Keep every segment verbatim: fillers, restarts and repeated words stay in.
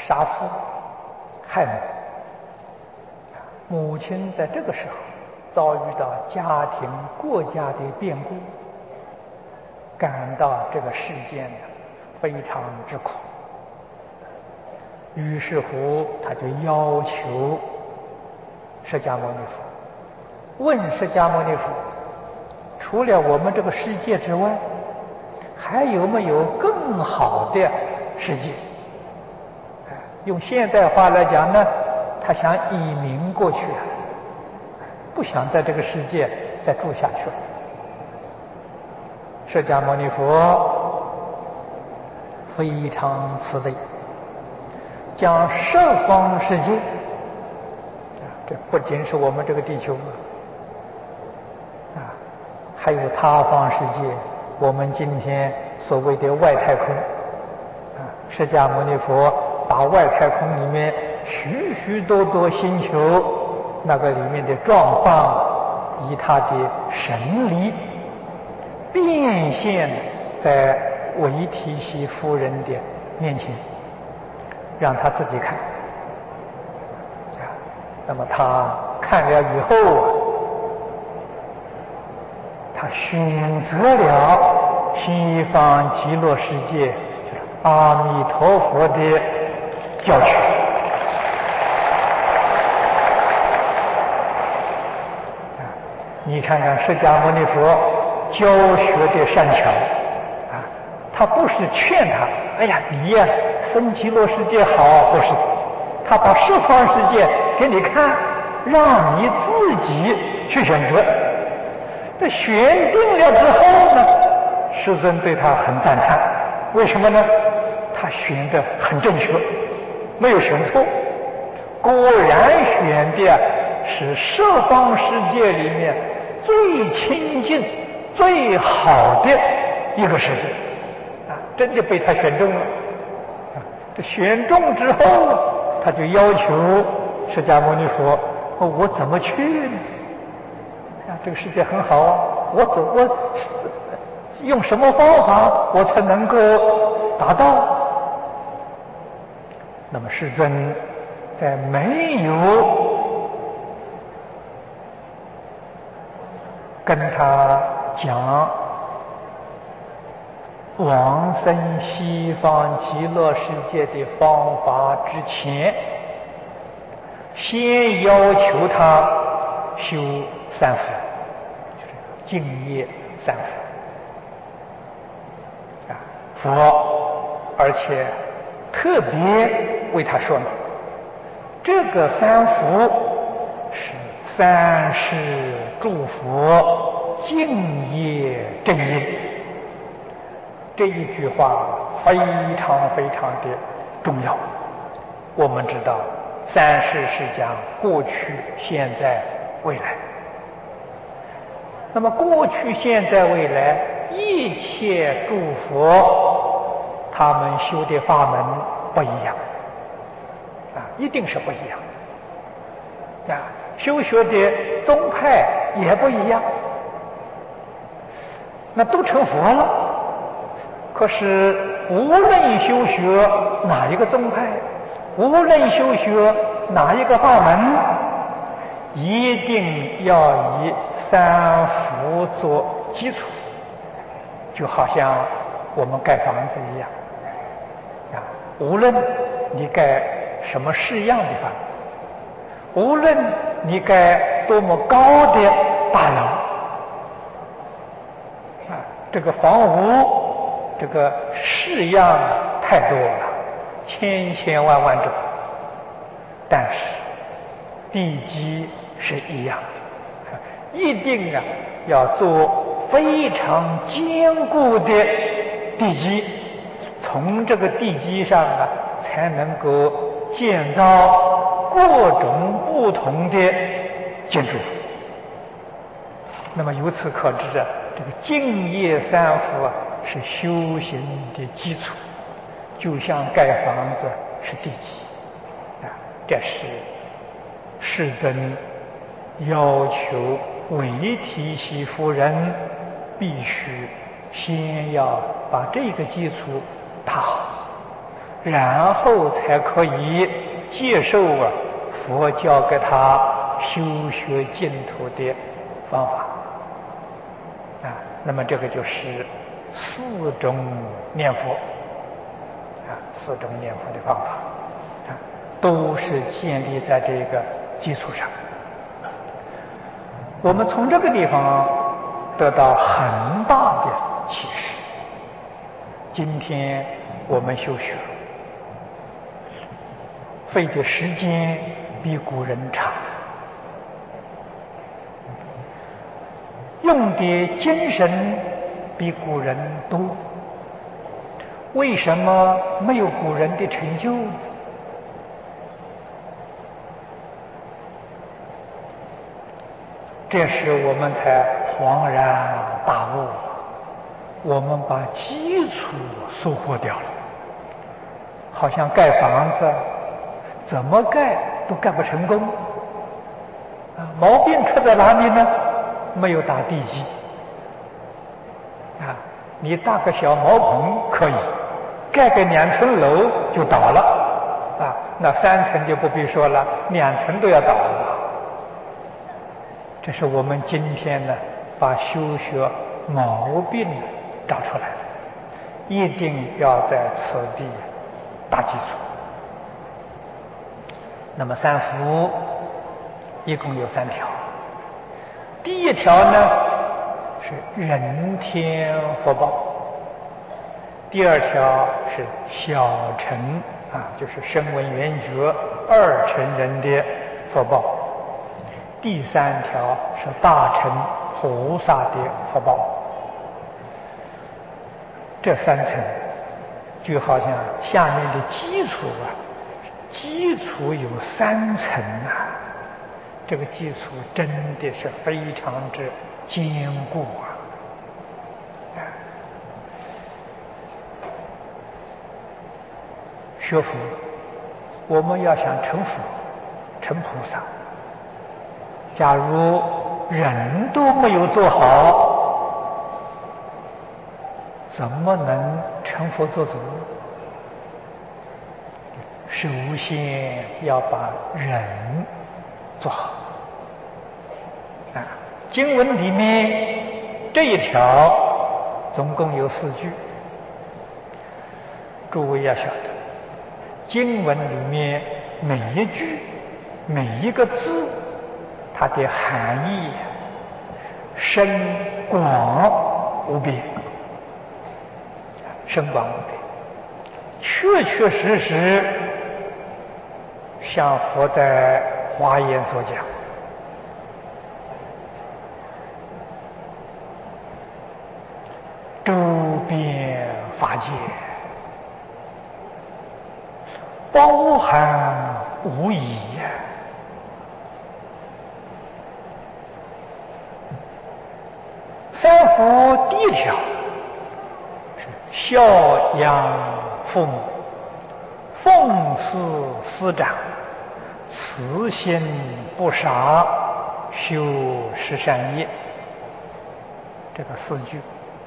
杀父害母。母亲在这个时候遭遇到家庭、国家的变故，感到这个世间非常之苦，于是乎他就要求释迦牟尼佛，问释迦牟尼佛，除了我们这个世界之外，还有没有更好的世界？用现代话来讲呢，他想移民过去了，不想在这个世界再住下去了。释迦牟尼佛非常慈悲，将十方世界，这不仅是我们这个地球啊，还有他方世界，我们今天所谓的外太空啊，释迦牟尼佛把外太空里面许许多多星球那个里面的状况，以他的神力变现在韦提希夫人的面前，让他自己看啊。那么他看了以后啊，他选择了西方极乐世界，就是阿弥陀佛的教学。你看看释迦牟尼佛教学的善巧啊，他不是劝他，哎呀，你呀，生极乐世界好，不是，他把十方世界给你看，让你自己去选择。这选定了之后呢，世尊对他很赞叹，为什么呢？他选的很正确，没有选错，果然选的是十方世界里面最亲近、最好的一个世界啊！真的被他选中了啊！这选中之后，他就要求释迦牟尼佛：哦，我怎么去呢？啊，这个世界很好啊，我怎我用什么方法我才能够达到？那么世尊在没有跟他讲往生西方极乐世界的方法之前，先要求他修三福，就是净业三福啊，佛而且特别为他说明，这个三福是三世诸佛净业正因。这一句话非常非常的重要。我们知道三世是讲过去、现在、未来。那么过去、现在、未来，一切诸佛他们修的法门不一样啊，一定是不一样啊，修学的宗派也不一样。那都成佛了，可是无论修学哪一个宗派，无论修学哪一个法门，一定要以三福做基础，就好像我们盖房子一样啊，无论你盖什么式样的房子，无论你盖多么高的大楼啊，这个房屋这个式样太多了，千千万万种，但是地基是一样的，一定啊要做非常坚固的地基，从这个地基上啊才能够建造各种不同的建筑。那么由此可知啊，这个净业三福啊是修行的基础，就像盖房子是地基啊，这是世尊要求韦提希夫人必须先要把这个基础打好， 然后才可以接受啊佛教给他修学净土的方法啊。那么这个就是四种念佛啊，四种念佛的方法啊，都是建立在这个基础上。我们从这个地方得到很大的启示。今天我们修学费的时间比古人长，用的精神比古人多。为什么没有古人的成就？这时我们才恍然大悟，我们把基础收获掉了。好像盖房子，怎么盖都盖不成功啊！毛病出在哪里呢？没有打地基啊！你搭个小茅棚可以，盖个两层楼就倒了啊！那三层就不必说了，两层都要倒了。这是我们今天呢，把修学毛病找出来了，一定要在此地打基础。那么三福一共有三条，第一条呢是人天福报，第二条是小乘啊，就是声闻缘觉二乘人的福报，第三条是大乘菩萨的福报。这三层就好像下面的基础啊，基础有三层啊，这个基础真的是非常之坚固啊！学佛，我们要想成佛、成菩萨，假如人都没有做好，怎么能成佛做主？首先要把人做好啊！经文里面这一条总共有四句，诸位要晓得，经文里面每一句每一个字，它的含义深广无边，深广无边，确确实实像佛在华严所讲，周遍法界，包含无遗呀。三福第一条是孝养父母，奉事师长，慈心不杀，修十善业。这个四句，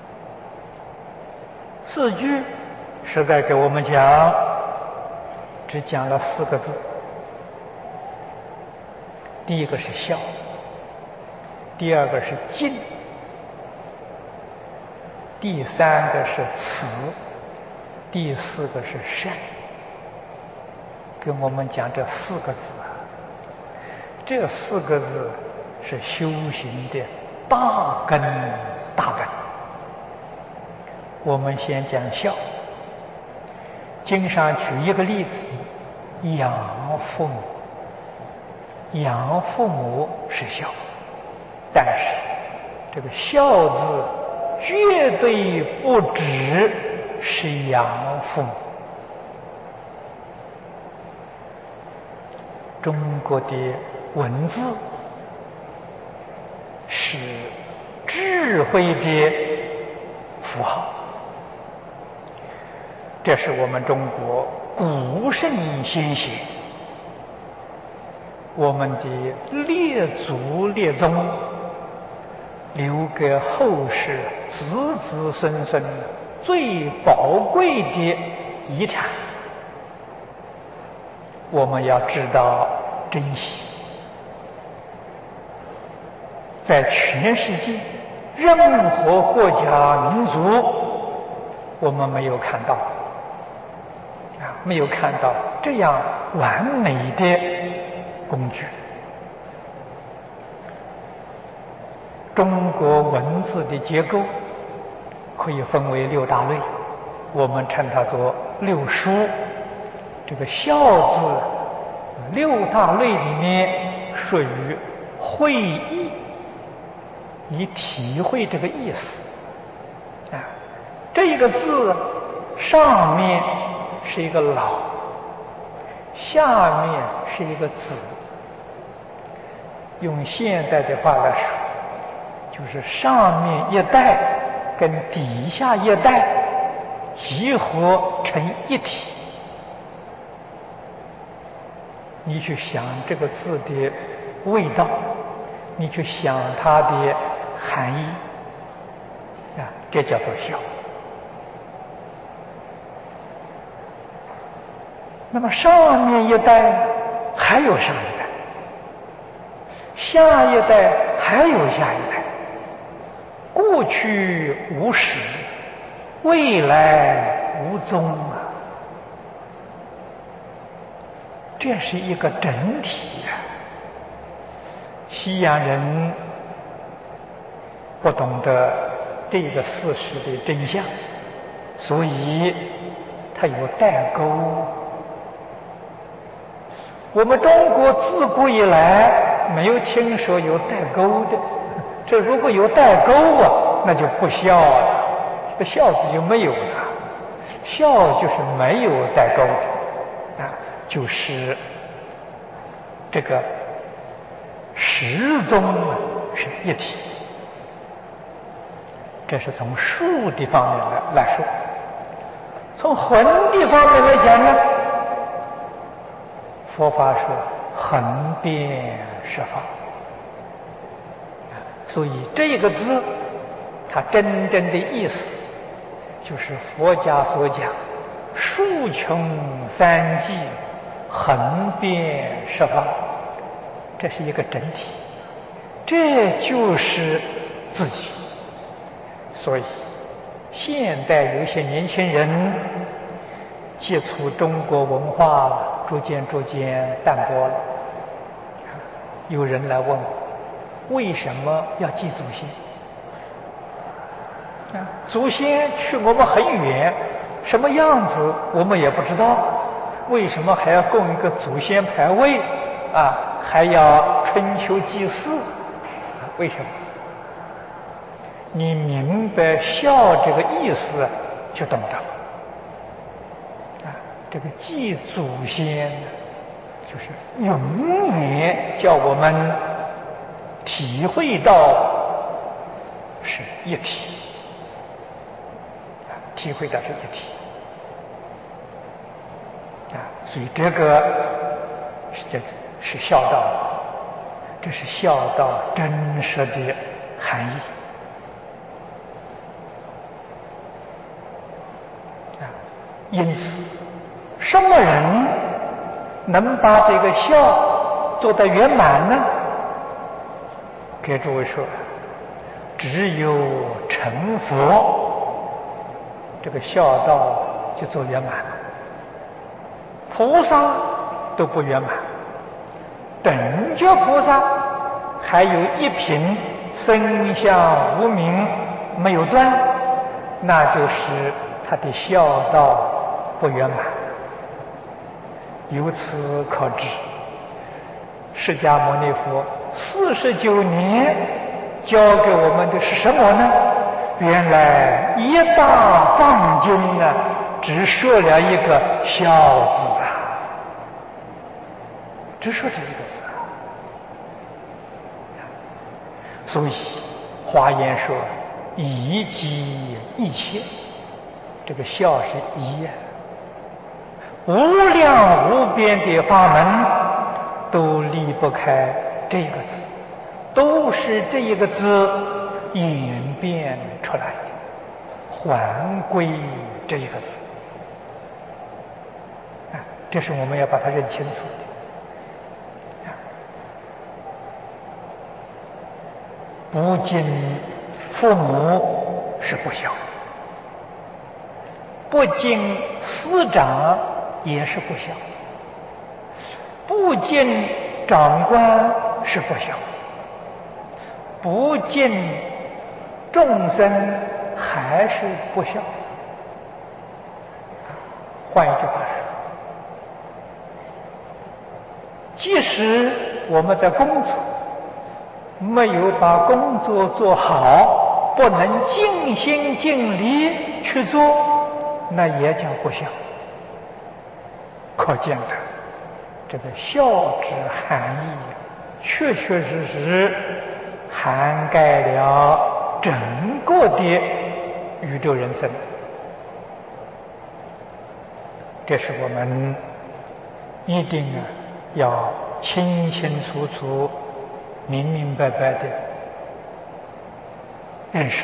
四句是在给我们讲，只讲了四个字。第一个是孝，第二个是敬，第三个是慈，第四个是善。跟我们讲这四个字啊，这四个字是修行的大根大本。我们先讲孝，经上举一个例子，养父母。养父母是孝，但是这个孝字绝对不只是养父母。中国的文字是智慧的符号，这是我们中国古圣先贤，我们的列祖列宗留给后世子子孙孙最宝贵的遗产， 我们要知道珍惜。在全世界任何国家民族，我们没有看到啊，没有看到这样完美的工具。中国文字的结构可以分为六大类，我们称它做六书。这个孝字六大类里面属于会意，你体会这个意思啊。这个字上面是一个老，下面是一个子。用现代的话来说，就是上面一代跟底下一代集合成一体。你去想这个字的味道，你去想它的含义啊，这叫做孝。那么上面一代还有上一代，下一代还有下一代，过去无始，未来无踪啊。这是一个整体啊。西洋人不懂得这个事实的真相，所以他有代沟。我们中国自古以来没有听说有代沟的，这如果有代沟啊，那就不孝了，这个孝字就没有了。孝就是没有代沟的啊，就是这个始终是一体。这是从术的方面来来说。从魂的方面来讲呢，佛法说横遍十方，所以这个字它真正的意思就是佛家所讲数穷三际，横遍十方，这是一个整体，这就是自己。所以现代有些年轻人接触中国文化逐渐逐渐淡薄了。有人来问我，为什么要祭祖先？啊，祖先去我们很远，什么样子我们也不知道，为什么还要供一个祖先牌位啊？还要春秋祭祀？啊，为什么？你明白孝这个意思，就懂得啊。这个祭祖先，就是永远叫我们体会到是一体，啊，体会到是一体，啊，所以这个是这是孝道，这是孝道真实的含义。因此，什么人能把这个孝做得圆满呢？给诸位说，只有成佛，这个孝道就做圆满了。菩萨都不圆满，等觉菩萨还有一品身相无明没有断，那就是他的孝道不圆满。由此可知，释迦牟尼佛四十九年教给我们的是什么呢？原来一大藏经呢，只说了一个孝字啊，只说这一个字啊。所以华严说以及一切，这个孝是一啊，无量无边的法门都离不开这个字，都是这一个字演变出来的，还归这一个字啊。 这是我们要把它认清楚的。不敬父母是不孝，不敬师长也是不孝，不敬长官是不孝，不敬众生还是不孝。换一句话说，即使我们在工作没有把工作做好，不能尽心尽力去做，那也叫不孝。可见的这个孝之含义，确确实实涵盖了整个的宇宙人生。这是我们一定啊要清清楚楚、明明白白的认识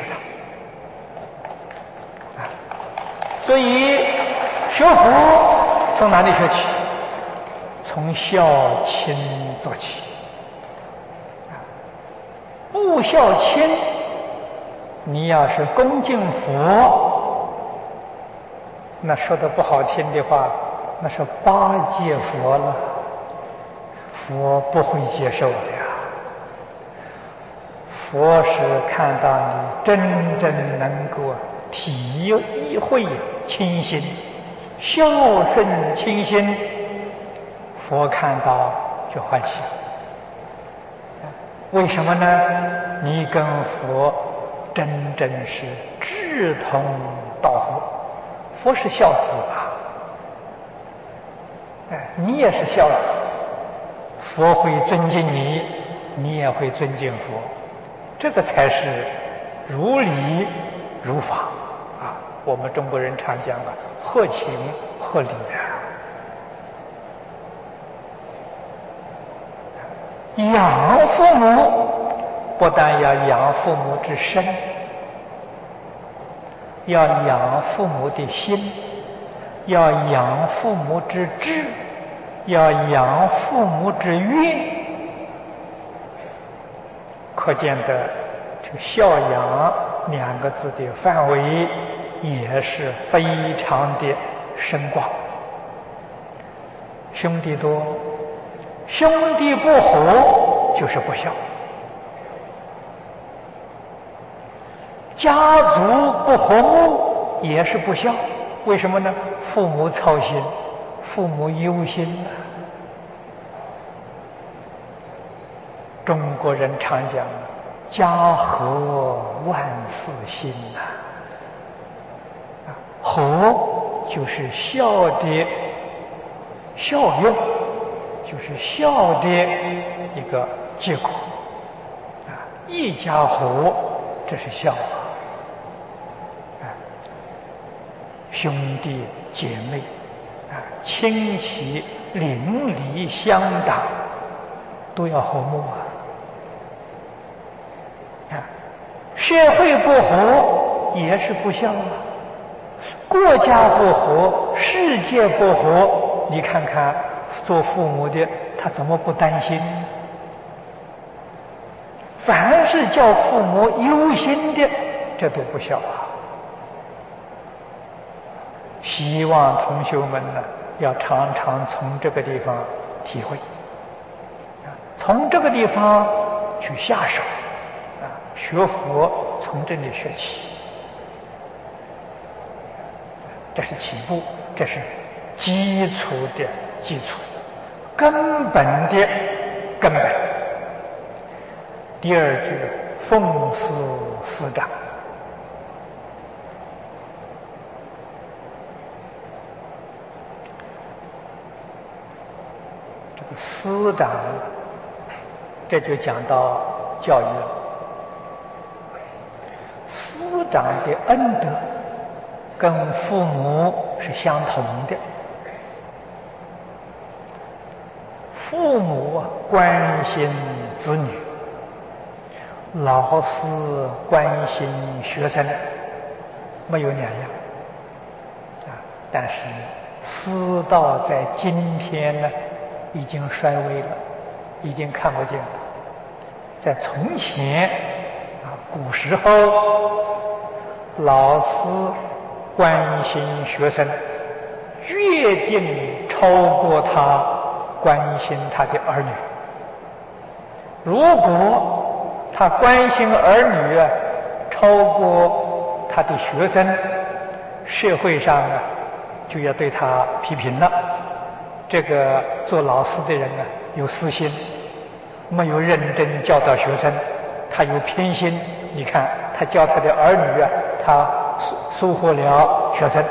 它。啊，所以学佛从哪里学起？从孝亲做起。啊，不孝亲，你要是恭敬佛，那说的不好听的话，那是巴结佛了，佛不会接受的呀。佛是看到你真正能够体会亲心、孝顺亲心，佛看到就欢喜。为什么呢？你跟佛真正是志同道合。佛是孝子啊，哎，你也是孝子，佛会尊敬你，你也会尊敬佛，这个才是如理如法啊。我们中国人常讲啊，合情合理啊。养父母不但要养父母之身，要养父母的心，要养父母之志，要养父母之愿。可见的这个孝养两个字的范围也是非常的深广。兄弟多，兄弟不和就是不孝；家族不和睦也是不孝。为什么呢？父母操心，父母忧心啊。中国人常讲家和万事兴啊，和就是孝的效用，就是孝的一个结果啊。一家和，这是孝啊。兄弟姐妹啊，亲戚邻里乡党都要和睦啊。啊，社会不和也是不孝啊，国家不和，世界不和，你看看做父母的他怎么不担心？凡是叫父母忧心的，这都不孝啊。希望同学们呢，要常常从这个地方体会，从这个地方去下手啊，学佛从这里学起，这是起步，这是基础的基础，根本的根本。第二句，奉事师长。师长，这就讲到教育了。师长的恩德跟父母是相同的。父母关心子女，老师关心学生，没有两样啊。但是师道在今天呢，已经衰微了，已经看不见了。在从前啊，古时候，老师关心学生，决定超过他关心他的儿女。如果他关心儿女啊，超过他的学生，社会上啊就要对他批评了。这个做老师的人呢，有私心，没有认真教导学生，他有偏心。你看，他教他的儿女啊，他收获了学生，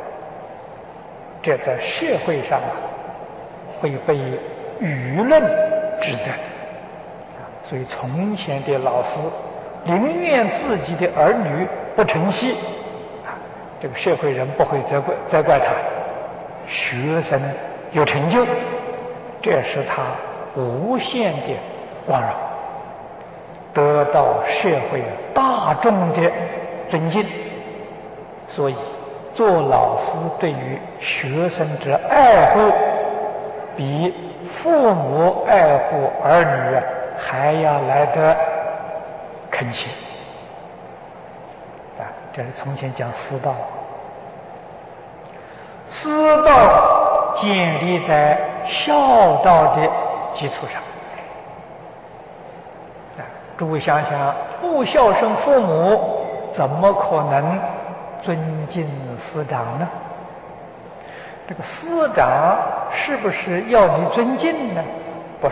这在社会上啊会被舆论指责。所以从前的老师宁愿自己的儿女不成器，啊，这个社会人不会责怪责怪他，学生有成就，这是他无限的光荣，得到社会大众的尊敬。所以做老师对于学生之爱护，比父母爱护儿女还要来得恳切啊！这是从前讲师道，师道建立在孝道的基础上啊！诸位想想，不孝顺父母，怎么可能尊敬师长呢？这个师长是不是要你尊敬呢？不是。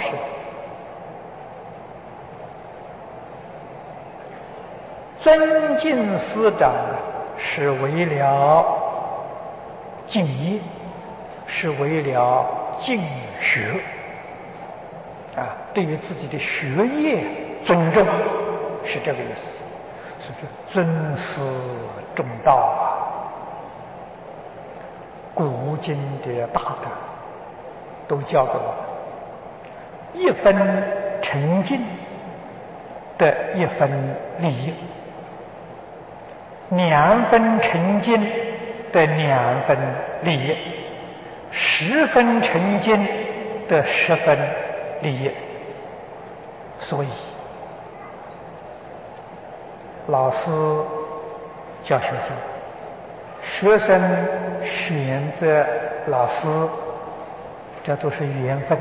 尊敬师长是为了敬业，是为了敬学啊，对于自己的学业尊重，是这个意思。所以说尊师重道啊，古今的大德都教给我们，一分诚敬得一分利益，两分诚敬得两分利益，十分诚敬得十分利益。所以老师教学生，学生选择老师，这都是缘分。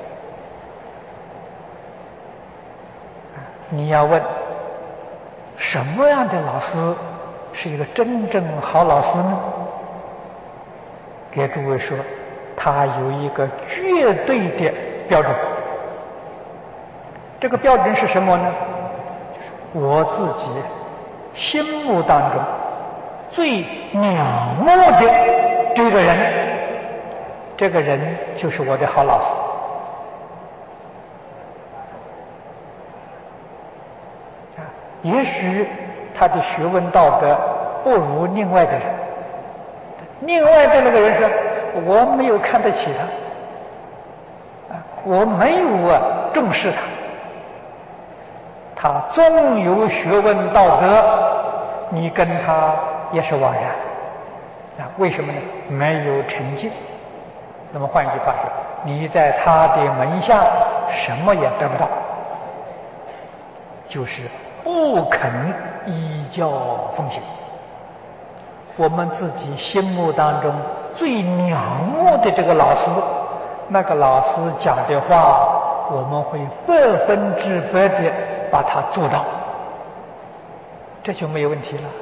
你要问什么样的老师是一个真正好老师呢？给诸位说，他有一个绝对的标准。这个标准是什么呢？就是我自己心目当中最仰慕的这个人，这个人就是我的好老师。啊，也许他的学问道德不如另外的人，另外的那个人说我没有看得起他，啊，我没有啊重视他，他纵有学问道德，你跟他也是枉然啊？为什么呢？没有成就。那么换一句话说，你在他的门下什么也得不到，就是不肯依教奉行。我们自己心目当中最仰慕的这个老师，那个老师讲的话，我们会百分之百的把它做到，这就没有问题了。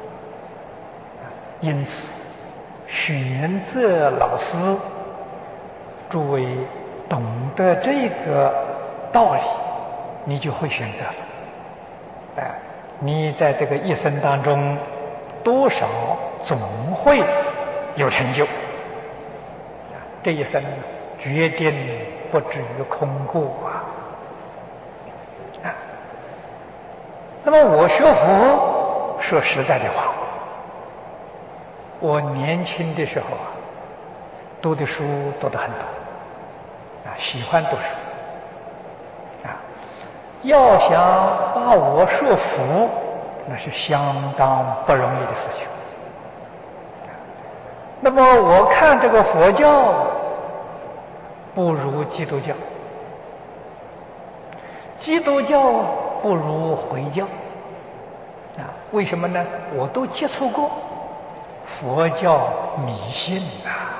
因此选择老师，诸位懂得这个道理，你就会选择了。哎，你在这个一生当中，多少总会有成就。这一生决定不至于空过啊！啊，那么我学佛，说实在的话，我年轻的时候啊，读的书读得很多，啊，喜欢读书，啊，要想把我说服，那是相当不容易的事情。 那么我看这个佛教不如基督教，基督教不如回教啊？为什么呢？我都接触过，佛教迷信啊。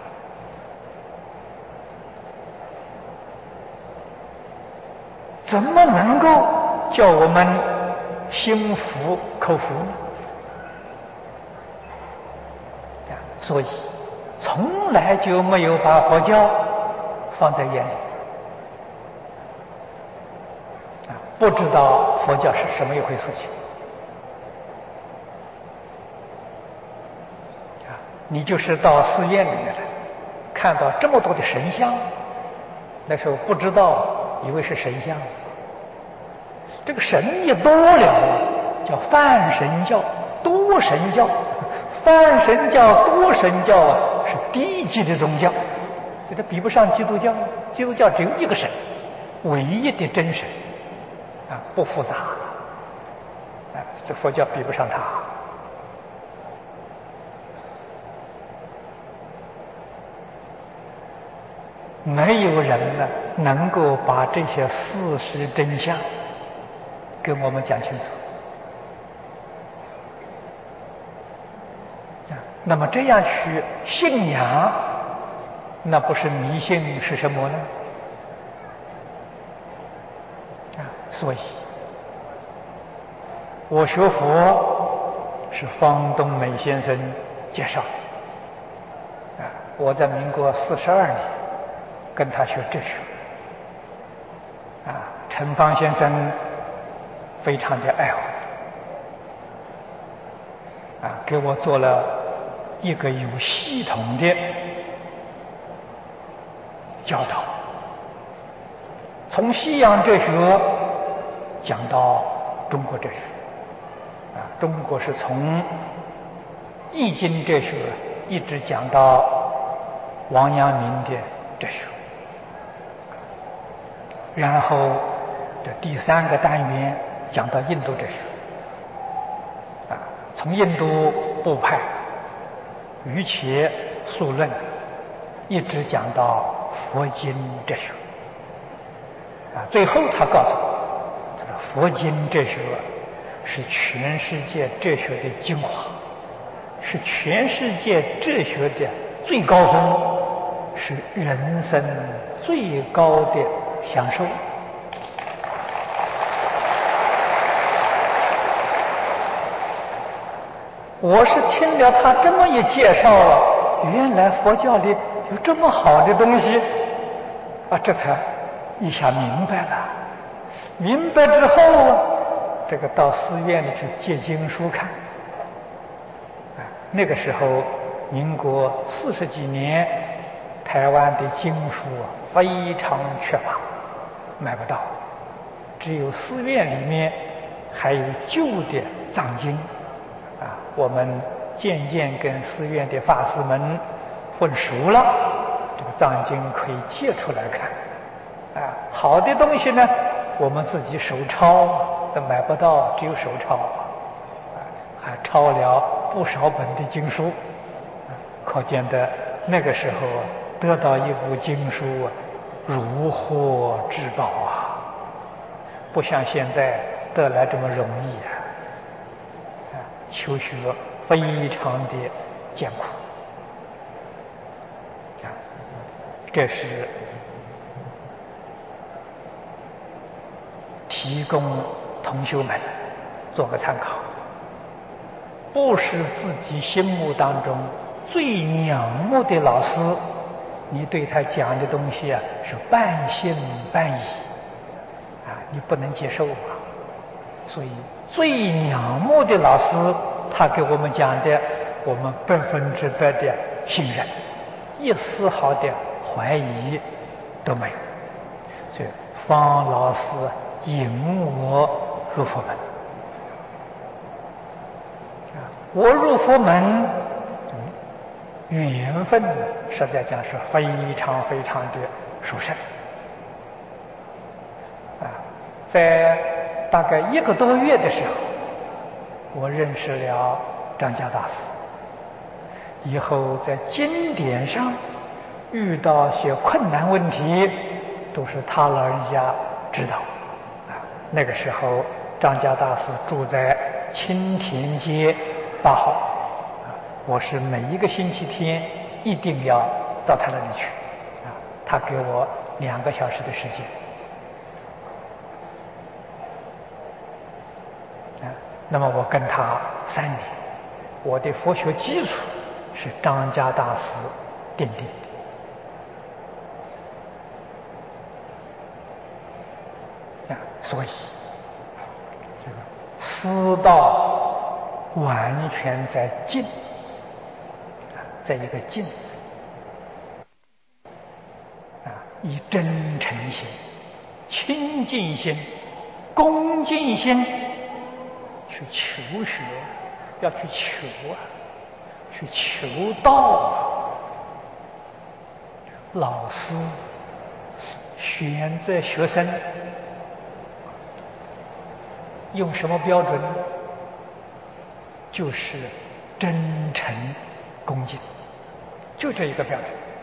怎么能够叫我们心服口服呢？啊，所以从来就没有把佛教放在眼里，啊，不知道佛教是什么一回事情。啊，你就是到寺院里面来，看到这么多的神像，那时候不知道，以为是神像。这个神也多了，叫泛神教、多神教。泛神教、多神教啊，是低级的宗教，所以它比不上基督教。基督教只有一个神，唯一的真神，啊，不复杂，啊，这佛教比不上它。没有人呢能够把这些事实真相跟我们讲清楚。那么这样去信仰，那不是迷信是什么呢？啊，所以我学佛是方东美先生介绍的。啊，我在民国四十二年跟他学哲学。啊，陈芳先生非常的爱我，啊，给我做了一个有系统的教导，从西洋哲学讲到中国哲学。啊，中国是从易经哲学一直讲到王阳明的哲学。然后这第三个单元讲到印度哲学，啊，从印度部派瑜伽数论一直讲到佛经哲学，啊，最后他告诉我，这个佛经哲学是全世界哲学的精华，是全世界哲学的最高峰，是人生最高的享受。我是听了他这么一介绍啊，原来佛教里有这么好的东西啊，这才一下明白了。明白之后啊，这个到寺院里去借经书看。啊，那个时候民国四十几年，台湾的经书啊非常缺乏，买不到，只有寺院里面还有旧的藏经。啊，我们渐渐跟寺院的法师们混熟了，这个藏经可以借出来看。啊，好的东西呢，我们自己手抄都买不到，只有手抄。啊，还抄了不少本的经书，啊，可见的那个时候得到一部经书啊，如获至宝啊，不像现在得来这么容易啊。啊，求学非常的艰苦。啊，这是提供同学们做个参考。不是自己心目当中最仰慕的老师，你对他讲的东西啊是半信半疑，啊，你不能接受啊。所以最仰慕的老师，他给我们讲的，我们百分之百的信任，一丝毫的怀疑都没有。所以方老师引我入佛门。我入佛门，缘分实在讲是非常非常的殊胜。啊，在大概一个多月的时候，我认识了张家大师。 以后在经典上遇到些困难问题，都是他老人家知道。啊，那个时候张家大师住在青田街八号，啊，我是每一个星期天一定要到他那里去，啊，他给我两个小时的时间。啊，那么我跟他三年，我的佛学基础是张家大师奠定的。啊，所以这个师道完全在静，啊，在一个静字，啊，以真诚心、清净心、恭敬心去求学，要去求啊，去求道啊。老师选择学生用什么标准？就是真诚恭敬，就这一个标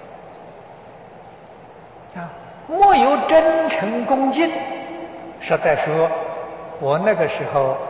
准啊！没有真诚恭敬，实在说，我那个时候